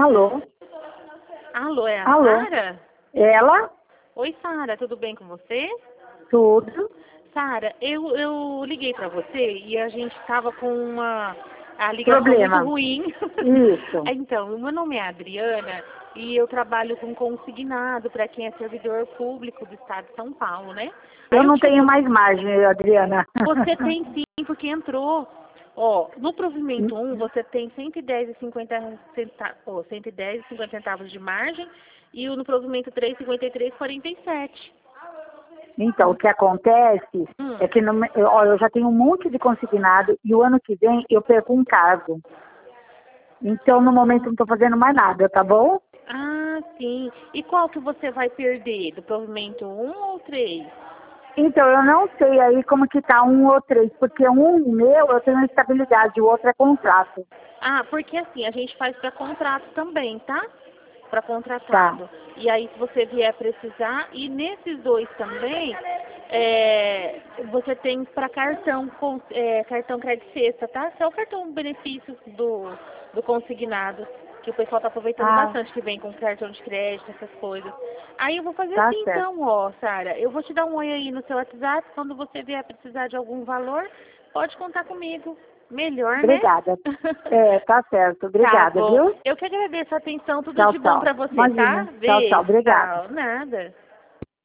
Alô? Alô, é a Alô? Sara? Ela? Oi, Sara, tudo bem com você? Tudo? Sara, eu liguei pra você e a gente tava com a ligação muito Problema. ruim. Isso. Então, o meu nome é Adriana e eu trabalho com consignado para quem é servidor público do estado de São Paulo, né? Eu Aí eu não tinha tenho mais margem, Adriana. Você tem sim, porque entrou. Ó, no provimento 1, você tem 110,50 centavos, 110,50 centavos de margem e no provimento 3, 53,47. Então, o que acontece é que eu já tenho um monte de consignado e o ano que vem eu perco um cargo. Então, no momento, não estou fazendo mais nada, tá bom? Ah, sim. E qual que você vai perder? Do provimento 1 ou 3? Então, eu não sei aí como que tá um ou três, porque um meu eu tenho estabilidade, o outro é contrato. Ah, porque assim, a gente faz para contrato também, tá? Para Tá, contratado. E aí, se você vier precisar, e nesses dois também, você tem para cartão, cartão crédito sexta, tá? Esse é o cartão benefícios do consignado, que o pessoal tá aproveitando ah, bastante, que vem com cartão de crédito, essas coisas. Aí eu vou fazer tá assim certo. então, ó, Sara. Eu vou te dar um oi aí no seu WhatsApp. Quando você vier precisar de algum valor, pode contar comigo. Melhor, né? Obrigada. É, tá certo. Tá Obrigada, bom. viu? Eu que agradeço a atenção. Tudo Tchau, de bom tchau. pra você, tá? Imagina. Tchau, tchau. Beijo. Obrigada. Tchau. Nada.